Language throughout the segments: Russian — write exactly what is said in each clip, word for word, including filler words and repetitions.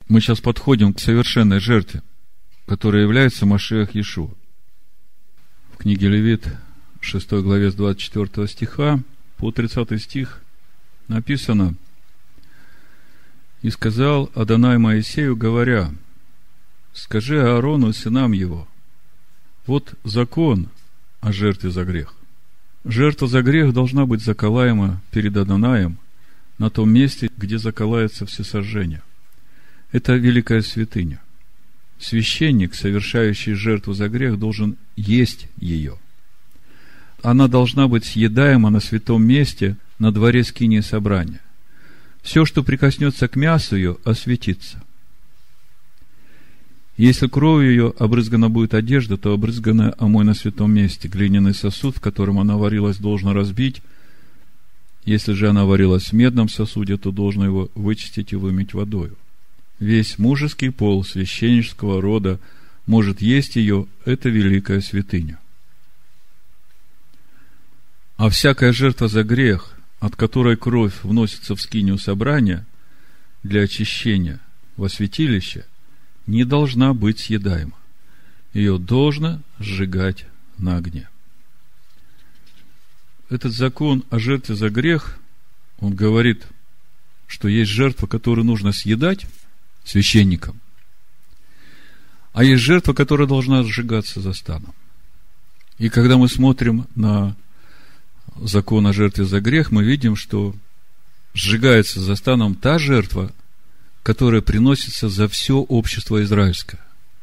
Мы сейчас подходим к совершенной жертве, которая является Машиах Иешуа. В книге Левит, шестой главе, с двадцать четвёртого стиха по тридцатый стих написано: «И сказал Адонай Моисею, говоря: скажи Аарону, сынам его, вот закон о жертве за грех. Жертва за грех должна быть заколаема перед Адонаем на том месте, где заколается всесожжение. Это великая святыня. Священник, совершающий жертву за грех, должен есть ее. Она должна быть съедаема на святом месте, на дворе скинии собрания. Все, что прикоснется к мясу ее, осветится. Если кровью ее обрызгана будет одежда, то обрызганная омой на святом месте. Глиняный сосуд, в котором она варилась, должно разбить. Если же она варилась в медном сосуде, то должно его вычистить и вымыть водою. Весь мужеский пол священнического рода может есть ее, это великая святыня. А всякая жертва за грех, от которой кровь вносится в скинию собрания для очищения во святилище, не должна быть съедаема. Ее должно сжигать на огне. Этот закон о жертве за грех, он говорит, что есть жертва, которую нужно съедать священникам, а есть жертва, которая должна сжигаться за станом. И когда мы смотрим на закон о жертве за грех, мы видим, что сжигается за станом та жертва, которая приносится за все общество израильское.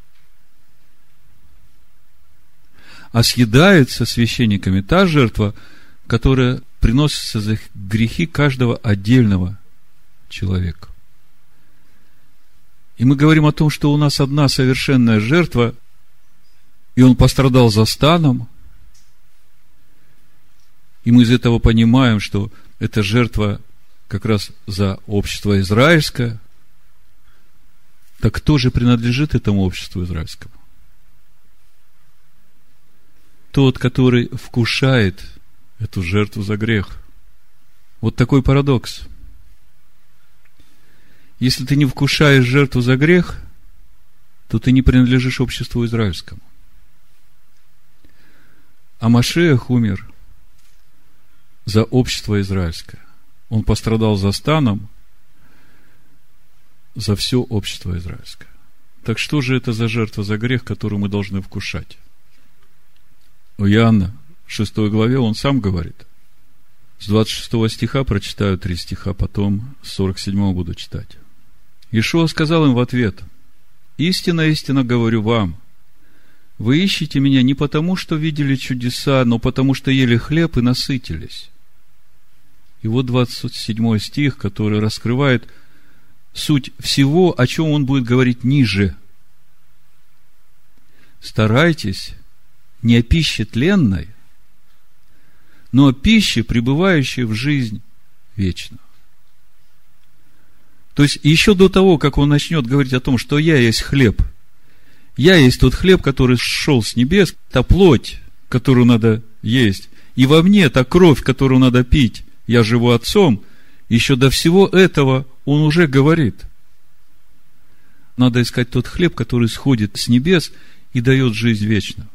А съедается священниками та жертва, которая приносится за грехи каждого отдельного человека. И мы говорим о том, что у нас одна совершенная жертва, и он пострадал за станом, и мы из этого понимаем, что эта жертва как раз за общество израильское. Так кто же принадлежит этому обществу израильскому? Тот, который вкушает эту жертву за грех. Вот такой парадокс. Если ты не вкушаешь жертву за грех, то ты не принадлежишь обществу израильскому. А Машиах умер за общество израильское. Он пострадал за станом, за все общество израильское. Так что же это за жертва за грех, которую мы должны вкушать? У Иоанна, в шестой главе, он сам говорит. С двадцать шестого стиха прочитаю три стиха, потом с сорок седьмого буду читать. Иешуа сказал им в ответ: «Истинно, истинно говорю вам, вы ищете меня не потому, что видели чудеса, но потому, что ели хлеб и насытились». И вот двадцать седьмой стих, который раскрывает суть всего, о чем он будет говорить ниже. «Старайтесь не о пище тленной, но о пище, пребывающей в жизнь вечную». То есть, еще до того, как он начнет говорить о том, что я есть хлеб, я есть тот хлеб, который сшел с небес, та плоть, которую надо есть, и во мне та кровь, которую надо пить, я живу Отцом, еще до всего этого он уже говорит. Надо искать тот хлеб, который сходит с небес и дает жизнь вечную.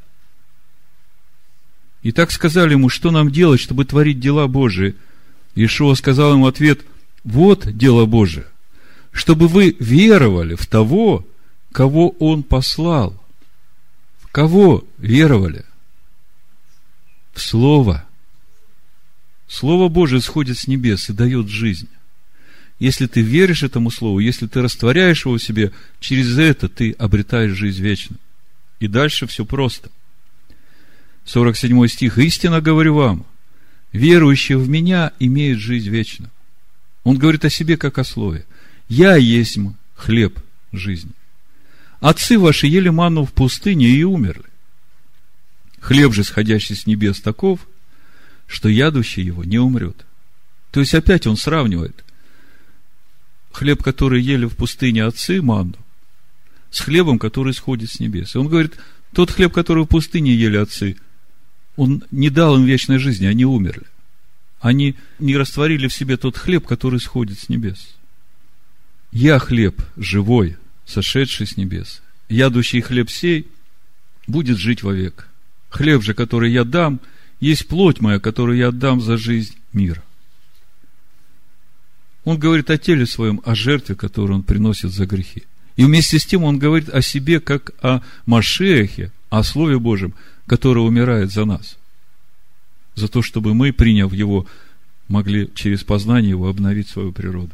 И так сказали ему: что нам делать, чтобы творить дела Божии? Иешуа сказал ему в ответ: вот дело Божие, чтобы вы веровали в того, кого Он послал. В кого веровали? В Слово. Слово Божие сходит с небес и дает жизнь. Если ты веришь этому Слову, если ты растворяешь его в себе, через это ты обретаешь жизнь вечную. И дальше все просто. сорок седьмой стих. «Истинно говорю вам, верующий в Меня имеет жизнь вечную». Он говорит о себе, как о Слове. «Я есть хлеб жизни. Отцы ваши ели манну в пустыне и умерли. Хлеб же, сходящий с небес, таков, что ядущий его не умрет». То есть, опять он сравнивает хлеб, который ели в пустыне отцы, манну, с хлебом, который сходит с небес. И он говорит, тот хлеб, который в пустыне ели отцы, он не дал им вечной жизни, они умерли. Они не растворили в себе тот хлеб, который сходит с небес. Я хлеб живой, сошедший с небес. Ядущий хлеб сей будет жить вовек. Хлеб же, который я дам, есть плоть моя, которую я отдам за жизнь мира. Он говорит о теле своем, о жертве, которую он приносит за грехи. И вместе с тем он говорит о себе, как о Машиахе, о Слове Божьем, которое умирает за нас. За то, чтобы мы, приняв его, могли через познание его обновить свою природу.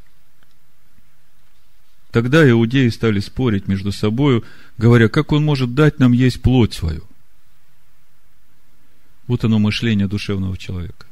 Тогда иудеи стали спорить между собою, говоря, как он может дать нам есть плоть свою. Вот оно мышление душевного человека.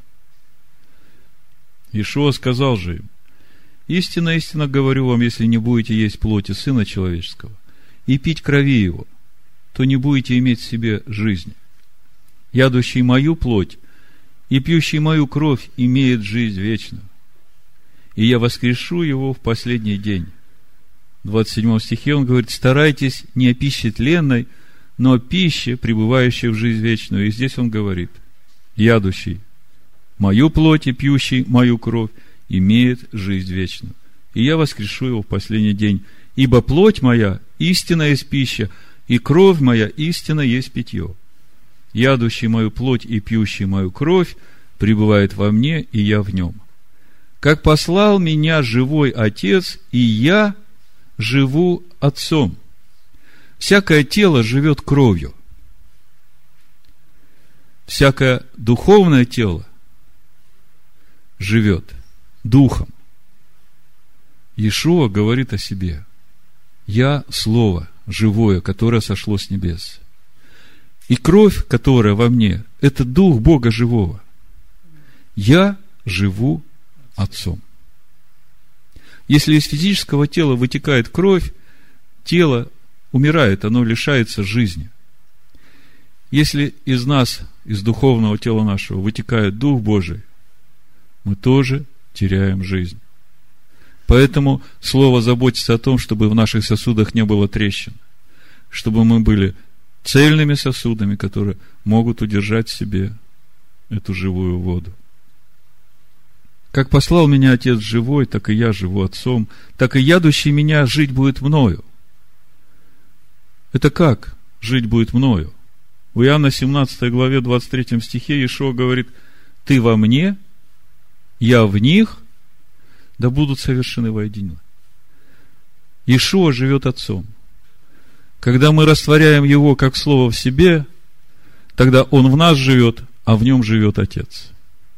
Иешуа сказал же им: истинно, истинно говорю вам, если не будете есть плоти Сына Человеческого и пить крови Его, то не будете иметь в себе жизни. Ядущий мою плоть и пьющий мою кровь имеет жизнь вечную, и я воскрешу его в последний день. В двадцать седьмом стихе он говорит: старайтесь не о пище тленной, но о пище, пребывающей в жизнь вечную. И здесь он говорит: ядущий мою плоть и пьющий мою кровь имеет жизнь вечную, и я воскрешу его в последний день. Ибо плоть моя истинно есть пища, и кровь моя истинно есть питье. Ядущий мою плоть и пьющий мою кровь пребывает во мне, и я в нем. Как послал меня живой Отец, и я живу Отцом. Всякое тело живет кровью. Всякое духовное тело живет духом. Иешуа говорит о себе: я Слово живое, которое сошло с небес. И кровь, которая во мне, это Дух Бога живого. Я живу Отцом. Если из физического тела вытекает кровь, тело умирает, оно лишается жизни. Если из нас, из духовного тела нашего, вытекает Дух Божий, мы тоже теряем жизнь. Поэтому Слово заботится о том, чтобы в наших сосудах не было трещин, чтобы мы были цельными сосудами, которые могут удержать в себе эту живую воду. Как послал меня Отец живой, так и я живу Отцом, так и ядущий меня жить будет мною. Это как жить будет мною? В Иоанна семнадцатой главе двадцать третьем стихе Иешуа говорит: ты во мне, я в них, да будут совершены воедино. Иешуа живет Отцом. Когда мы растворяем Его как Слово в себе, тогда Он в нас живет, а в Нем живет Отец.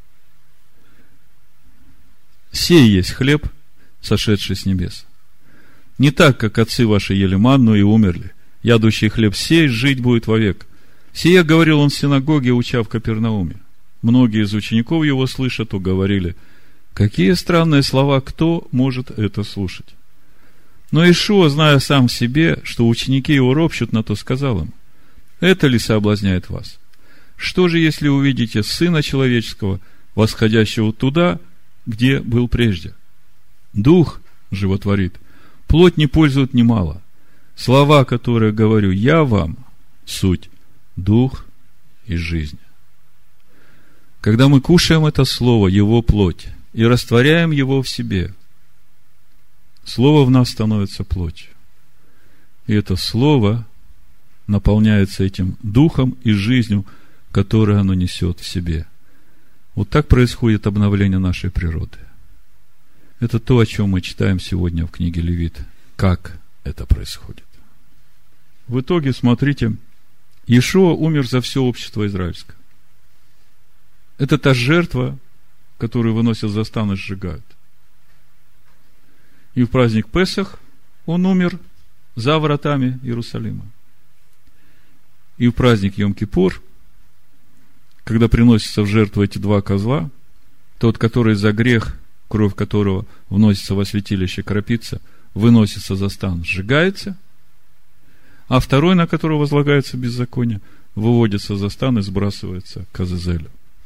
Сей есть хлеб, сошедший с небес. Не так, как отцы ваши ели манну и умерли. Ядущий хлеб сей жить будет вовек. Сие говорил он в синагоге, уча в Капернауме. Многие из учеников его, слыша, то говорили: какие странные слова, кто может это слушать? Но Иешуа, зная сам в себе, что ученики его ропщут, на то сказал им: это ли соблазняет вас? Что же, если увидите Сына Человеческого, восходящего туда, где был прежде? Дух животворит, плоть не пользует немало. Слова, которые говорю я вам, суть дух и жизнь. Когда мы кушаем это слово, его плоть, и растворяем его в себе, слово в нас становится плотью. И это слово наполняется этим духом и жизнью, которую оно несет в себе. Вот так происходит обновление нашей природы. Это то, о чем мы читаем сегодня в книге Левит. Как это происходит? В итоге, смотрите, Иешуа умер за все общество израильское. Это та жертва, которую выносят за стан и сжигают. И в праздник Песах он умер за вратами Иерусалима. И в праздник Йом-Кипур, когда приносятся в жертву эти два козла, тот, который за грех, кровь которого вносится во святилище кропится, выносится за стан, сжигается, а второй, на которого возлагается беззаконие, выводится за стан и сбрасывается к Азазелю.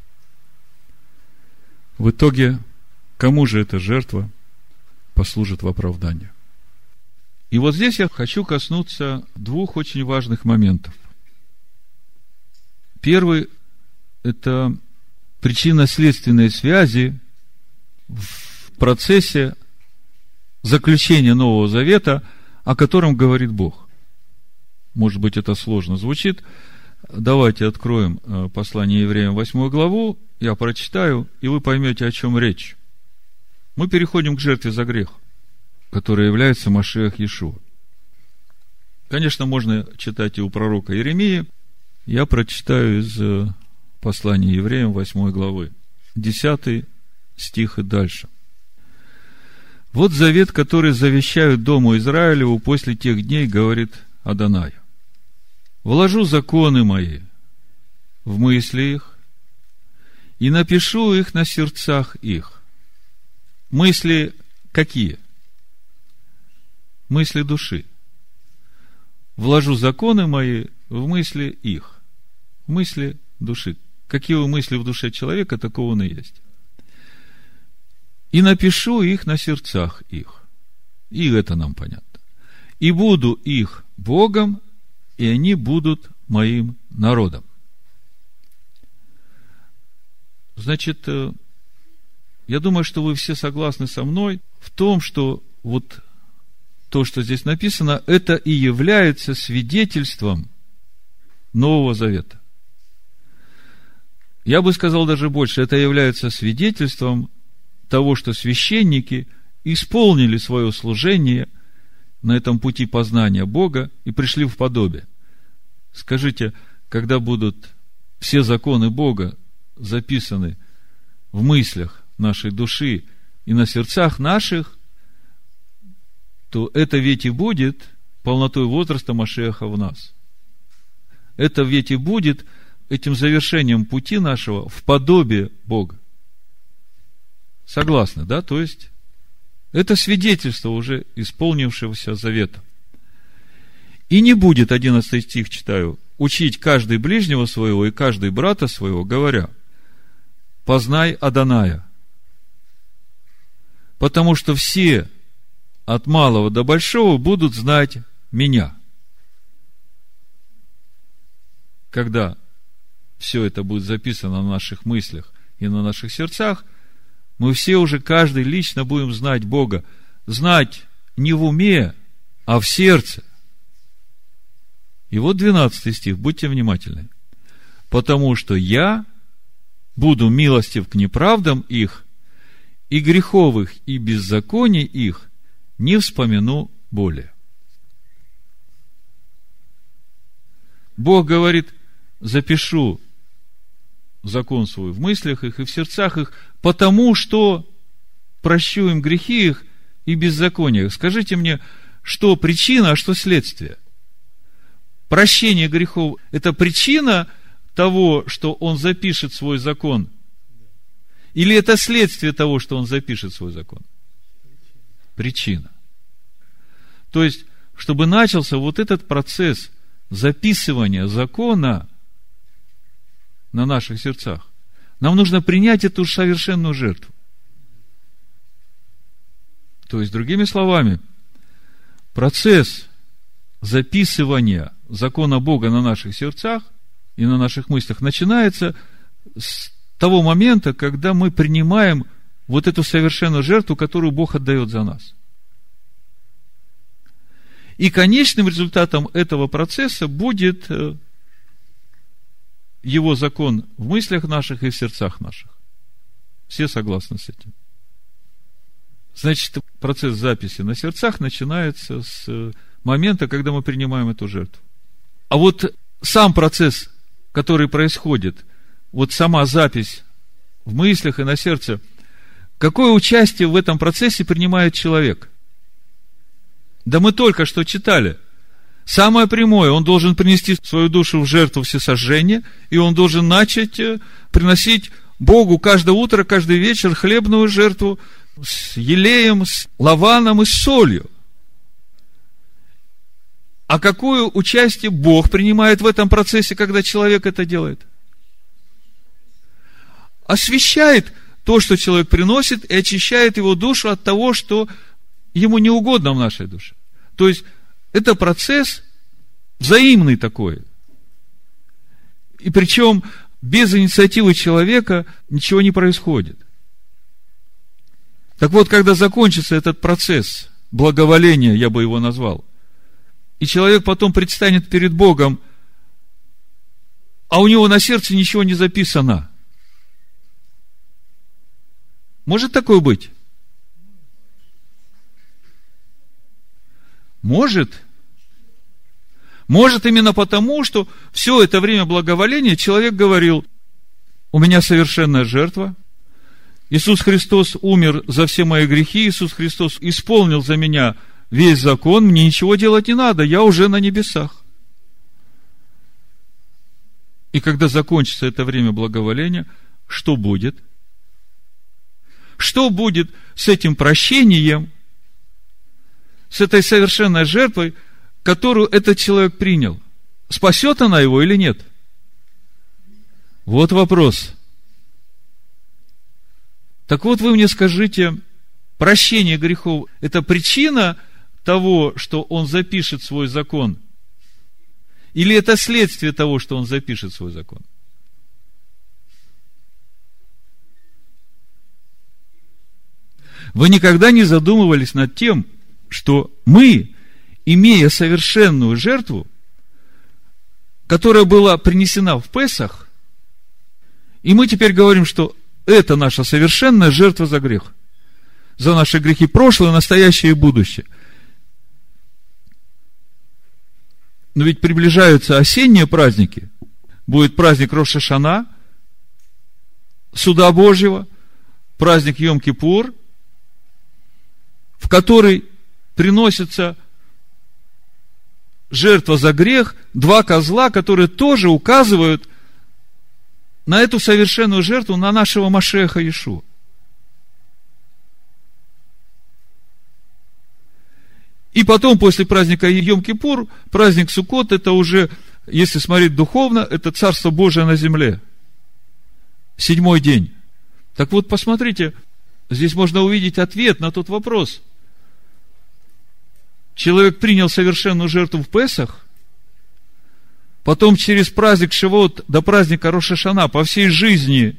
В итоге, кому же эта жертва послужит в оправдание? И вот здесь я хочу коснуться двух очень важных моментов. Первый – это причинно-следственные связи в процессе заключение Нового Завета, о котором говорит Бог. Может быть, это сложно звучит. Давайте откроем послание Евреям, восьмую главу, я прочитаю, и вы поймете, о чем речь. Мы переходим к жертве за грех, которая является Машиах Иешуа. Конечно, можно читать и у пророка Иеремии. Я прочитаю из послания Евреям, восьмой главы, десятый стих и дальше. Вот завет, который завещают дому Израилеву после тех дней, говорит Адонай. Вложу законы мои в мысли их и напишу их на сердцах их. Мысли какие? Мысли души. Вложу законы мои в мысли их. В мысли души. Какие мысли в душе человека, такого он и есть. И напишу их на сердцах их. И это нам понятно. И буду их Богом, и они будут моим народом. Значит, я думаю, что вы все согласны со мной в том, что вот то, что здесь написано, это и является свидетельством Нового Завета. Я бы сказал даже больше, это является свидетельством того, что священники исполнили свое служение на этом пути познания Бога и пришли в подобие. Скажите, когда будут все законы Бога записаны в мыслях нашей души и на сердцах наших, то это ведь и будет полнотой возраста Машиаха в нас. Это ведь и будет этим завершением пути нашего в подобие Бога. Согласны, да? То есть, это свидетельство уже исполнившегося завета. И не будет, одиннадцатый стих читаю, учить каждый ближнего своего и каждый брата своего, говоря, познай Адоная. Потому что все от малого до большого будут знать меня. Когда все это будет записано на наших мыслях и на наших сердцах, мы все уже, каждый лично будем знать Бога. Знать не в уме, а в сердце. И вот двенадцатый стих, будьте внимательны. Потому что я буду милостив к неправдам их, и греховых, и беззаконий их не вспомяну более. Бог говорит, запишу закон свой в мыслях их и в сердцах их, потому что прощу им грехи их и беззакония их. Скажите мне, что причина, а что следствие? Прощение грехов – это причина того, что он запишет свой закон? Или это следствие того, что он запишет свой закон? Причина. То есть, чтобы начался вот этот процесс записывания закона на наших сердцах, нам нужно принять эту совершенную жертву. То есть, другими словами, процесс записывания закона Бога на наших сердцах и на наших мыслях начинается с того момента, когда мы принимаем вот эту совершенную жертву, которую Бог отдает за нас. И конечным результатом этого процесса будет Его закон в мыслях наших и в сердцах наших. Все согласны с этим? Значит, процесс записи на сердцах начинается с момента, когда мы принимаем эту жертву. А вот сам процесс, который происходит, вот сама запись в мыслях и на сердце, какое участие в этом процессе принимает человек? Да мы только что читали. Самое прямое, он должен принести свою душу в жертву всесожжения, и он должен начать приносить Богу каждое утро, каждый вечер хлебную жертву с елеем, с лаваном и с солью. А какое участие Бог принимает в этом процессе, когда человек это делает? Освящает то, что человек приносит, и очищает его душу от того, что ему не угодно в нашей душе. То есть, это процесс взаимный такой. И причем, без инициативы человека ничего не происходит. Так вот, когда закончится этот процесс благоволения, я бы его назвал. И человек потом предстанет перед Богом, а у него на сердце ничего не записано. Может такое быть? Может. Может именно потому, что все это время благоволения человек говорил: у меня совершенная жертва, Иисус Христос умер за все мои грехи, Иисус Христос исполнил за меня весь закон, мне ничего делать не надо, я уже на небесах. И когда закончится это время благоволения, что будет? Что будет с этим прощением, с этой совершенной жертвой, которую этот человек принял? Спасет она его или нет? Вот вопрос. Так вот, вы мне скажите, прощение грехов – это причина того, что он запишет свой закон? Или это следствие того, что он запишет свой закон? Вы никогда не задумывались над тем, что мы, имея совершенную жертву, которая была принесена в Песах, и мы теперь говорим, что это наша совершенная жертва за грех, за наши грехи прошлое, настоящее и будущее. Но ведь приближаются осенние праздники. Будет праздник Рош ха-Шана, Суда Божьего, праздник Йом-Кипур, в который приносится жертва за грех, два козла, которые тоже указывают на эту совершенную жертву, на нашего Машеха Иешуа. И потом, после праздника Йом-Кипур, праздник Суккот, это уже, если смотреть духовно, это Царство Божие на земле. Седьмой день. Так вот, посмотрите, здесь можно увидеть ответ на тот вопрос. Человек принял совершенную жертву в Песах, потом через праздник Шивот до праздника Рош ха-Шана по всей жизни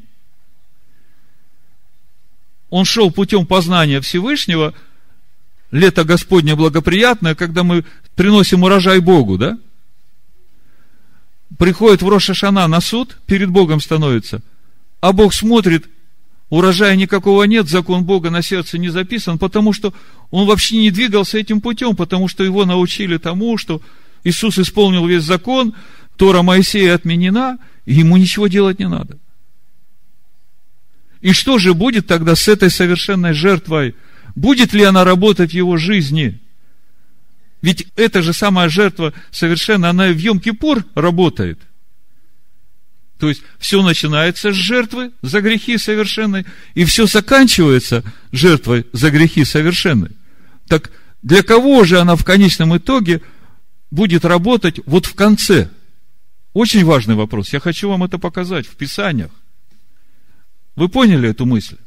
он шел путем познания Всевышнего. Лето Господне благоприятное, когда мы приносим урожай Богу, да? Приходит в Рош ха-Шана на суд, перед Богом становится, а Бог смотрит, урожая никакого нет, закон Бога на сердце не записан, потому что он вообще не двигался этим путем, потому что его научили тому, что Иисус исполнил весь закон, Тора Моисея отменена, и ему ничего делать не надо. И что же будет тогда с этой совершенной жертвой? Будет ли она работать в его жизни? Ведь эта же самая жертва совершенно, она и в Йом-Кипур работает. То есть, все начинается с жертвы за грехи совершенной, и все заканчивается жертвой за грехи совершенной. Так для кого же она в конечном итоге будет работать вот в конце? Очень важный вопрос. Я хочу вам это показать в Писаниях. Вы поняли эту мысль?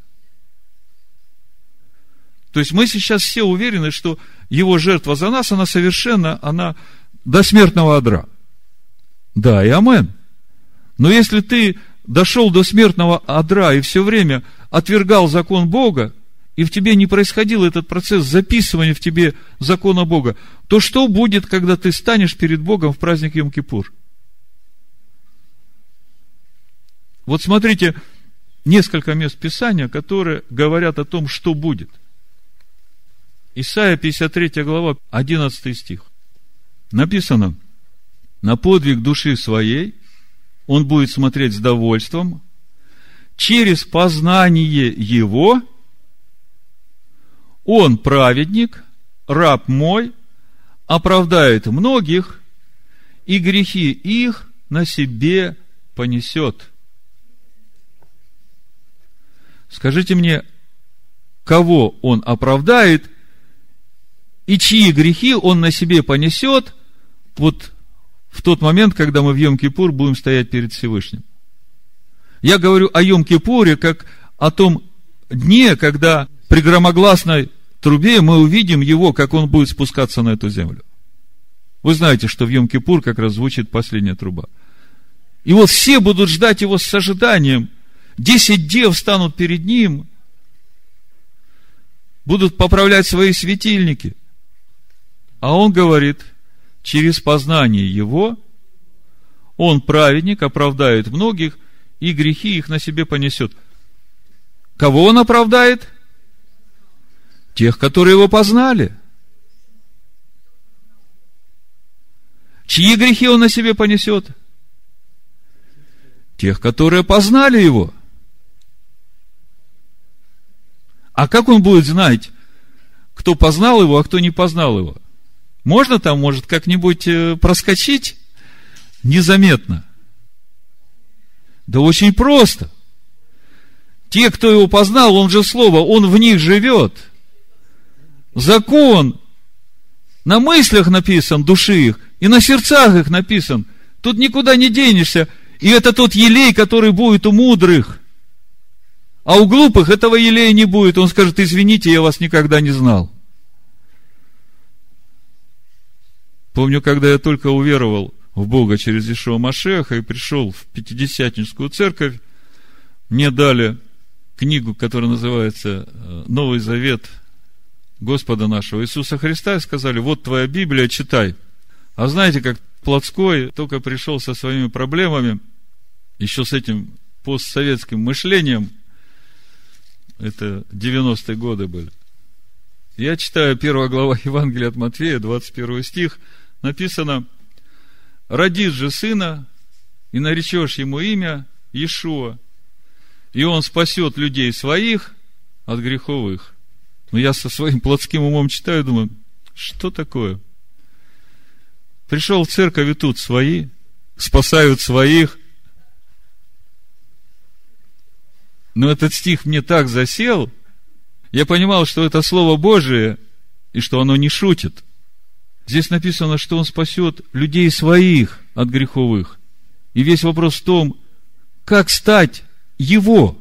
То есть, мы сейчас все уверены, что его жертва за нас, она совершенно, она до смертного одра. Да, и амен. Но если ты дошел до смертного одра и все время отвергал закон Бога, и в тебе не происходил этот процесс записывания в тебе закона Бога, то что будет, когда ты станешь перед Богом в праздник Йом-Кипур? Вот смотрите, несколько мест Писания, которые говорят о том, что будет. Исайя пятьдесят третья глава, одиннадцатый стих. Написано: на подвиг души своей он будет смотреть с довольством, через познание его он, праведник, раб мой, оправдает многих, и грехи их на себе понесет. Скажите мне, кого он оправдает и чьи грехи он на себе понесет вот в тот момент, когда мы в Йом-Кипур будем стоять перед Всевышним? Я говорю о Йом-Кипуре как о том дне, когда при громогласной трубе мы увидим его, как он будет спускаться на эту землю. Вы знаете, что в Йом-Кипур как раз звучит последняя труба. И вот все будут ждать его с ожиданием. Десять дев станут перед ним, будут поправлять свои светильники. А он говорит, через познание его он, праведник, оправдает многих, и грехи их на себе понесет. Кого он оправдает? Тех, которые его познали. Чьи грехи он на себе понесет? Тех, которые познали его. А как он будет знать, кто познал его, а кто не познал его? Можно там, может, как-нибудь проскочить незаметно? Да очень просто. Те, кто его познал, он же Слово, он в них живет. Закон на мыслях написан, души их, и на сердцах их написан. Тут никуда не денешься. И это тот елей, который будет у мудрых. А у глупых этого елея не будет. Он скажет: извините, я вас никогда не знал. Помню, когда я только уверовал в Бога через Иешуа Машиаха и пришел в Пятидесятническую церковь, мне дали книгу, которая называется «Новый Завет Господа нашего Иисуса Христа», и сказали: вот твоя Библия, читай. А знаете, как Плотской только пришел со своими проблемами, еще с этим постсоветским мышлением, это девяностые годы были. Я читаю первая глава Евангелия от Матфея, двадцать первый стих, написано: родишь же сына, и наречешь ему имя Иешуа, и он спасет людей своих от греховых. Но я со своим плотским умом читаю, думаю, что такое? Пришел в церковь, и тут свои спасают своих. Но этот стих мне так засел, я понимал, что это Слово Божие, и что оно не шутит. Здесь написано, что он спасет людей своих от греховых. И весь вопрос в том, как стать его.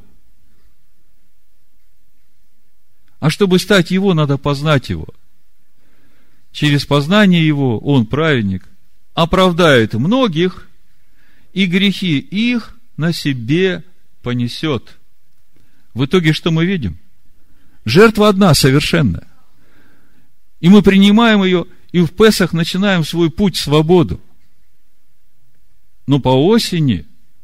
А чтобы стать его, надо познать его. Через познание его он, праведник, оправдает многих, и грехи их на себе понесет. В итоге что мы видим? Жертва одна, совершенная. И мы принимаем ее, и в Песах начинаем свой путь в свободу. Но по осени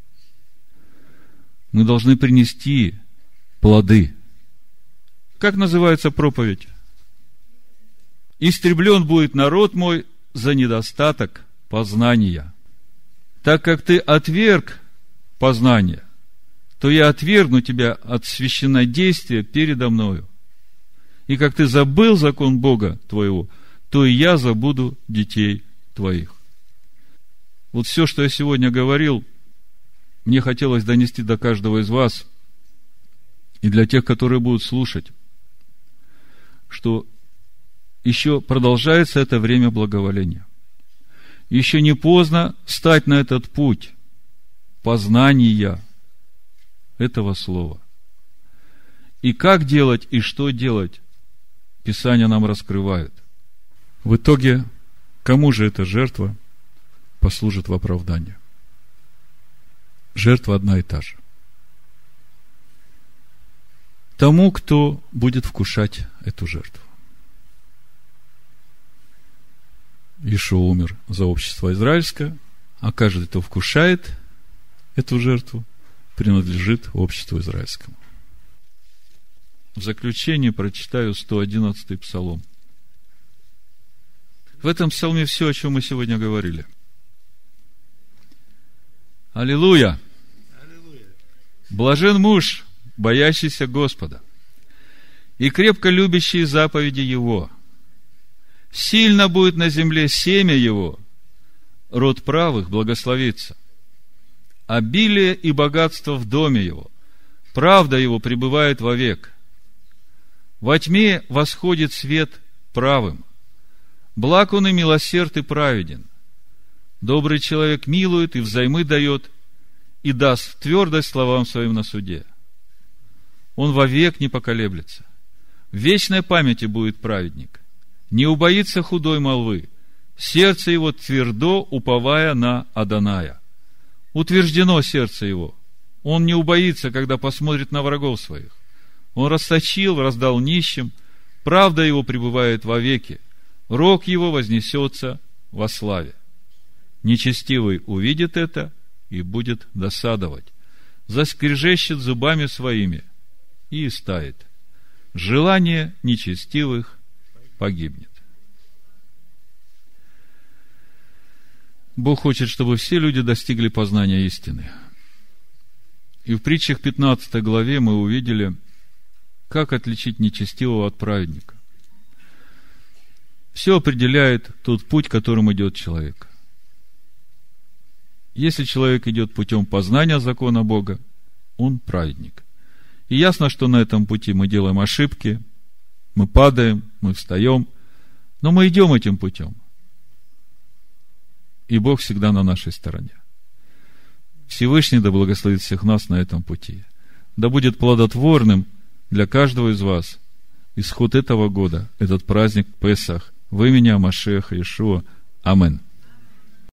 мы должны принести плоды. Как называется проповедь? Истреблен будет народ мой за недостаток познания. Так как ты отверг познание, то я отвергну тебя от священнодействия передо мною. И как ты забыл закон Бога твоего, то и я забуду детей твоих. Вот все, что я сегодня говорил, мне хотелось донести до каждого из вас и для тех, которые будут слушать, что еще продолжается это время благоволения. Еще не поздно стать на этот путь познания этого слова. И как делать, и что делать, Писание нам раскрывает. В итоге, кому же эта жертва послужит в оправдание? Жертва одна и та же. Тому, кто будет вкушать эту жертву. Иешуа умер за общество израильское, а каждый, кто вкушает эту жертву, принадлежит обществу израильскому. В заключение прочитаю сто одиннадцатый псалом. В этом псалме все, о чем мы сегодня говорили. Аллилуйя! Аллилуйя! Блажен муж, боящийся Господа, и крепко любящий заповеди Его. Сильно будет на земле семя его, род правых благословится. Обилие и богатство в доме его, правда его пребывает вовек. Во тьме восходит свет правым. Благ он и милосерд и праведен. Добрый человек милует и взаймы дает, и даст твердость словам своим на суде. Он вовек не поколеблется. В вечной памяти будет праведник. Не убоится худой молвы. Сердце его твердо, уповая на Адоная. Утверждено сердце его. Он не убоится, когда посмотрит на врагов своих. Он расточил, раздал нищим, правда его пребывает вовеки, рог его вознесется во славе. Нечестивый увидит это и будет досадовать, заскрежещет зубами своими и истает. Желание нечестивых погибнет. Бог хочет, чтобы все люди достигли познания истины. И в притчах пятнадцатой главе мы увидели, как отличить нечестивого от праведника. Все определяет тот путь, которым идет человек. Если человек идет путем познания закона Бога, он праведник. И ясно, что на этом пути мы делаем ошибки, мы падаем, мы встаем, но мы идем этим путем. И Бог всегда на нашей стороне. Всевышний да благословит всех нас на этом пути. Да будет плодотворным для каждого из вас исход этого года, этот праздник Песах, в имени Машеха Иешуа. Амин.